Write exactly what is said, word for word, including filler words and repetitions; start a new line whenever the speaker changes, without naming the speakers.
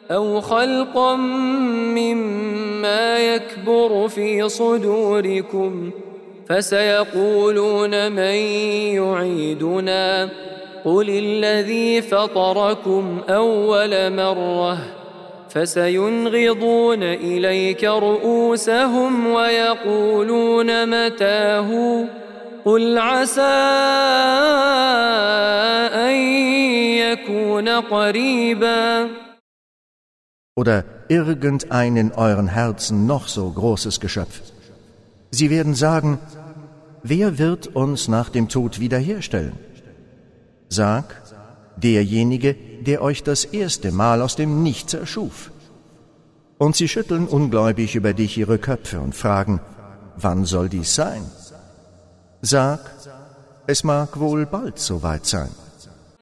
أو خلقا مما يكبر في صدوركم فسيقولون من يعيدنا قل الذي فطركم أول مرة فسينغضون إليك رؤوسهم ويقولون متاه قل عسى أن يكون قريبا.
Oder irgendein in euren Herzen noch so großes Geschöpf. Sie werden sagen, wer wird uns nach dem Tod wiederherstellen? Sag, derjenige, der euch das erste Mal aus dem Nichts erschuf. Und sie schütteln ungläubig über dich ihre Köpfe und fragen, wann soll dies sein? Sag, es mag wohl bald soweit sein.